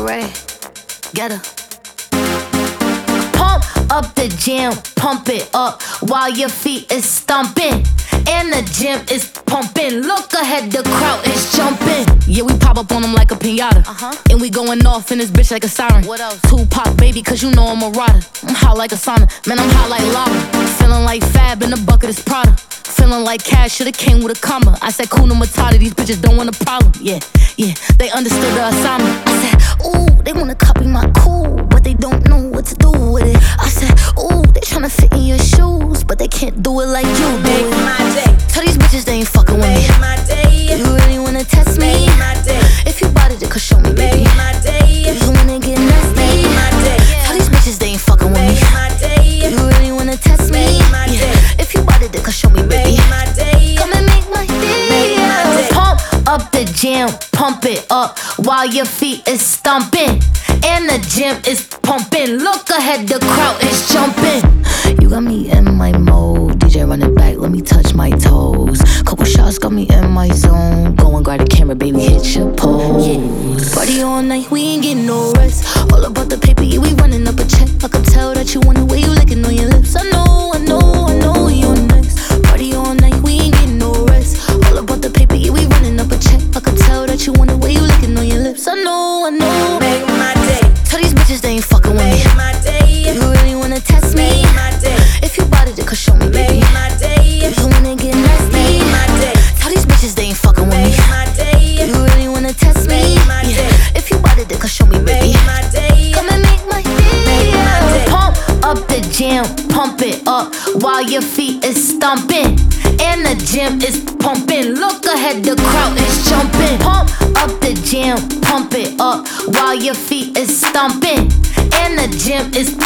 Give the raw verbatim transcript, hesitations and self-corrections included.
Ray, get her. Pump up the jam, pump it up while your feet is stomping. And the gym is pumping. Look ahead, the crowd is jumping. Yeah, we pop up on them like a pinata. Uh-huh. And we going off in this bitch like a siren. What else? Tupac, baby, cause you know I'm a rider. I'm hot like a sauna, man, I'm hot like lava. Feeling like Fab in the bucket is Prada. Feeling like cash should've came with a comma. I said, Kuna Matata, these bitches don't want a problem. Yeah, yeah, they understood the assignment. I said, ooh, they wanna copy my cool, but they don't know what to do with it. I said, ooh, they tryna fit in your shoes, but they can't do it like you do. Make my day. Tell these bitches they ain't fucking with me. Make my day. You really wanna test me? Make my day. If you bought it, cause show me, baby. Make my day. You wanna get nasty? Make my day. Tell these bitches they ain't fucking with me. Make my day. You really wanna test me? Make my day. If you bought it, cause show me, baby. Make my day. Come and make my day. Make my day. Pump up the jam, pump it up while your feet is stomping. And the gym is pumping. Look ahead, the crowd is jumping. You got me in my mode. D J run it back, let me touch my toes. Couple shots got me in my zone. Go and grab the camera, baby, hit your pose. Yeah. Party all night, we ain't getting no rest. All about the paper, yeah, we running up a check. I can tell that you want the way you licking on your lips. I know, I know, I know you're next. Party all night, we ain't getting no rest. All about the paper, yeah, we running up a check. I can tell that you want the way you licking on your lips. I know, I know. Make my day. Tell these bitches they ain't fucking with me. Make my day. You really wanna test me? Make my day. If you bought it, cause show me, baby. Make my day. You wanna get nasty? Make my day. Tell these bitches they ain't fucking with me. Make my day. You really wanna test me? Make my day. If you bought it, cause show me, baby. Make my day. Come and make my day. Make my day. Pump up the jam, pump it up while your feet is stomping. And the gym is pumping. Look ahead, the crowd is jumping. Pump up the jam, pump it up while your feet is stomping. And the gym is